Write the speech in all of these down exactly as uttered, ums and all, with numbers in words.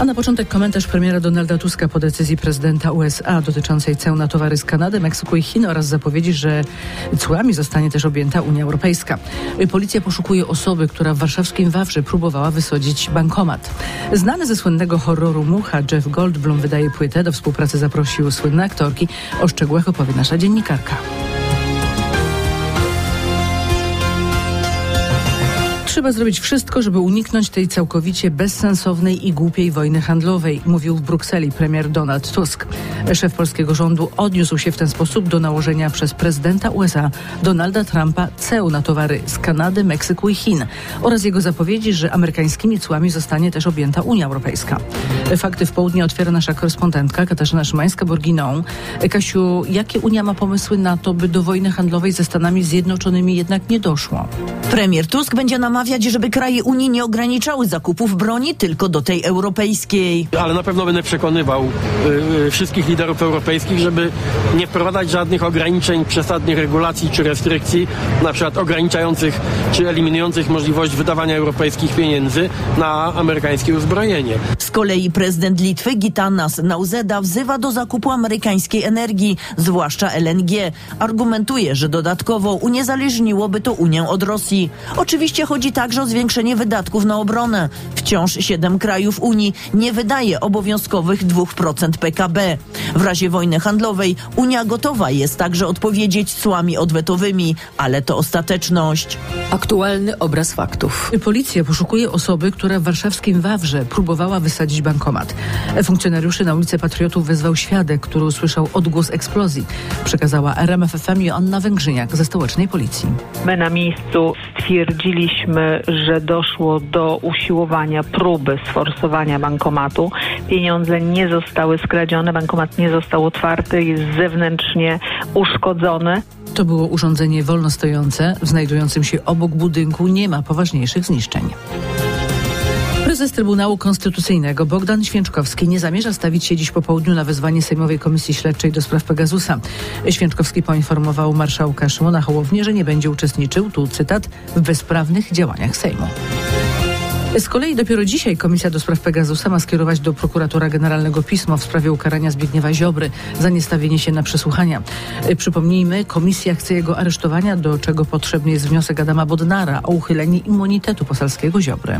A na początek komentarz premiera Donalda Tuska po decyzji prezydenta U S A dotyczącej ceł na towary z Kanady, Meksyku i Chin oraz zapowiedzi, że cłami zostanie też objęta Unia Europejska. Policja poszukuje osoby, która w warszawskim Wawrze próbowała wysadzić bankomat. Znany ze słynnego horroru Mucha Jeff Goldblum wydaje płytę. Do współpracy zaprosił słynne aktorki. O szczegółach opowie nasza dziennikarka. Trzeba zrobić wszystko, żeby uniknąć tej całkowicie bezsensownej i głupiej wojny handlowej, mówił w Brukseli premier Donald Tusk. Szef polskiego rządu odniósł się w ten sposób do nałożenia przez prezydenta U S A Donalda Trumpa ceł na towary z Kanady, Meksyku i Chin oraz jego zapowiedzi, że amerykańskimi cłami zostanie też objęta Unia Europejska. Fakty w południe otwiera nasza korespondentka Katarzyna Szymańska-Borginą. Kasiu, jakie Unia ma pomysły na to, by do wojny handlowej ze Stanami Zjednoczonymi jednak nie doszło? Premier Tusk będzie namawiać, żeby kraje Unii nie ograniczały zakupów broni tylko do tej europejskiej. Ale na pewno będę przekonywał y, y, wszystkich liderów europejskich, żeby nie wprowadzać żadnych ograniczeń, przesadnych regulacji czy restrykcji, na przykład ograniczających czy eliminujących możliwość wydawania europejskich pieniędzy na amerykańskie uzbrojenie. Z kolei prezydent Litwy Gitanas Nausėda wzywa do zakupu amerykańskiej energii, zwłaszcza L N G. Argumentuje, że dodatkowo uniezależniłoby to Unię od Rosji. Oczywiście chodzi także o zwiększenie wydatków na obronę. Wciąż siedem krajów Unii nie wydaje obowiązkowych dwa procent P K B. W razie wojny handlowej Unia gotowa jest także odpowiedzieć cłami odwetowymi, ale to ostateczność. Aktualny obraz faktów. Policja poszukuje osoby, która w warszawskim Wawrze próbowała wysadzić bankomat. Funkcjonariuszy na ulicę Patriotów wezwał świadek, który usłyszał odgłos eksplozji. Przekazała R M F F M Joanna Węgrzyniak ze stołecznej policji. My na miejscu stwierdziliśmy, że doszło do usiłowania próby sforsowania bankomatu. Pieniądze nie zostały skradzione, bankomat nie został otwarty, jest zewnętrznie uszkodzony. To było urządzenie wolnostojące, znajdującym się obok budynku nie ma poważniejszych zniszczeń. Prezes Trybunału Konstytucyjnego Bogdan Święczkowski nie zamierza stawić się dziś po południu na wezwanie Sejmowej Komisji Śledczej do spraw Pegasusa. Święczkowski poinformował marszałka Szymona Hołownię, że nie będzie uczestniczył, tu cytat, w bezprawnych działaniach Sejmu. Z kolei dopiero dzisiaj Komisja do spraw Pegasusa ma skierować do prokuratora generalnego pismo w sprawie ukarania Zbigniewa Ziobry za niestawienie się na przesłuchania. Przypomnijmy, komisja chce jego aresztowania, do czego potrzebny jest wniosek Adama Bodnara o uchylenie immunitetu poselskiego Ziobry.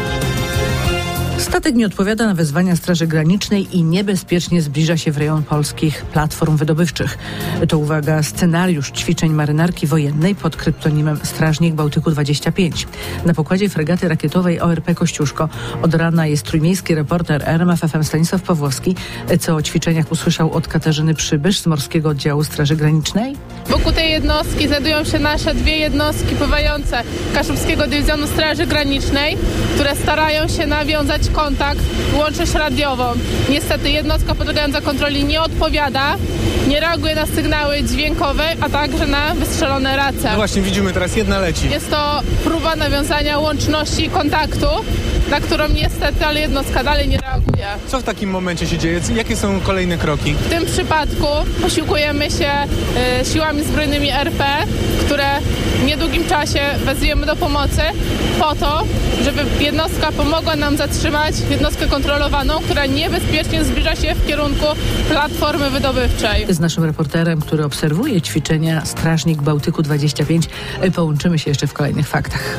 Statek nie odpowiada na wezwania Straży Granicznej i niebezpiecznie zbliża się w rejon polskich platform wydobywczych. To, uwaga, scenariusz ćwiczeń marynarki wojennej pod kryptonimem Strażnik Bałtyku dwadzieścia pięć. Na pokładzie fregaty rakietowej O R P Kościuszko od rana jest trójmiejski reporter R M F F M Stanisław Pawłowski, co o ćwiczeniach usłyszał od Katarzyny Przybysz z Morskiego Oddziału Straży Granicznej. Wokół tej jednostki znajdują się nasze dwie jednostki pływające Kaszubskiego Dywizjonu Straży Granicznej, które starają się nawiązać kontakt, łączność radiową. Niestety jednostka podlegająca kontroli nie odpowiada, nie reaguje na sygnały dźwiękowe, a także na wystrzelone race. No właśnie, widzimy, teraz jedna leci. Jest to próba nawiązania łączności i kontaktu, na którą niestety, ale jednostka dalej nie reaguje. Co w takim momencie się dzieje? Jakie są kolejne kroki? W tym przypadku posiłkujemy się y, siłami zbrojnymi R P, które w niedługim czasie wezwiemy do pomocy po to, żeby jednostka pomogła nam zatrzymać jednostkę kontrolowaną, która niebezpiecznie zbliża się w kierunku platformy wydobywczej. Z naszym reporterem, który obserwuje ćwiczenia Strażnik Bałtyku dwadzieścia pięć, połączymy się jeszcze w kolejnych faktach.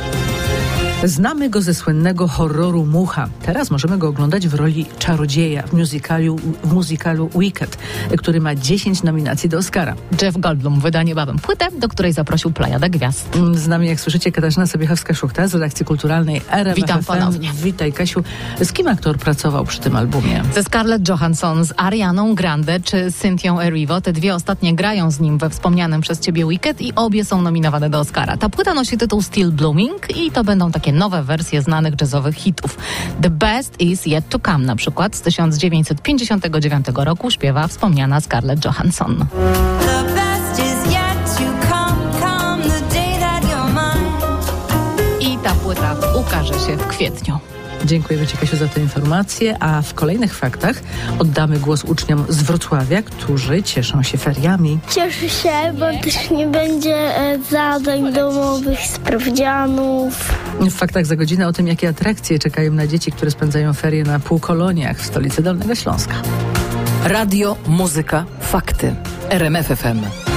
Znamy go ze słynnego horroru Mucha. Teraz możemy go oglądać w roli czarodzieja w musicalu, w musicalu Wicked, który ma dziesięć nominacji do Oscara. Jeff Goldblum wyda niebawem płytę, do której zaprosił plejadę gwiazd. Z nami, jak słyszycie, Katarzyna Sobiechowska-Szuchta z redakcji kulturalnej R M F F M. Witam ponownie. Witaj, Kasiu. Z kim aktor pracował przy tym albumie? Ze Scarlett Johansson, z Arianą Grande czy Cynthią Erivo. Te dwie ostatnie grają z nim we wspomnianym przez ciebie Wicked i obie są nominowane do Oscara. Ta płyta nosi tytuł Still Blooming i to będą takie nowe wersje znanych jazzowych hitów. The Best Is Yet To Come na przykład z tysiąc dziewięćset pięćdziesiątego dziewiątego roku śpiewa wspomniana Scarlett Johansson. I ta płyta ukaże się w kwietniu. Dziękujemy Ci, Kasiu, za tę informację, a w kolejnych faktach oddamy głos uczniom z Wrocławia, którzy cieszą się feriami. Cieszę się, bo też nie będzie e, zadań domowych, sprawdzianów. W faktach za godzinę o tym, jakie atrakcje czekają na dzieci, które spędzają ferie na półkoloniach w stolicy Dolnego Śląska. Radio, muzyka, fakty. R M F F M.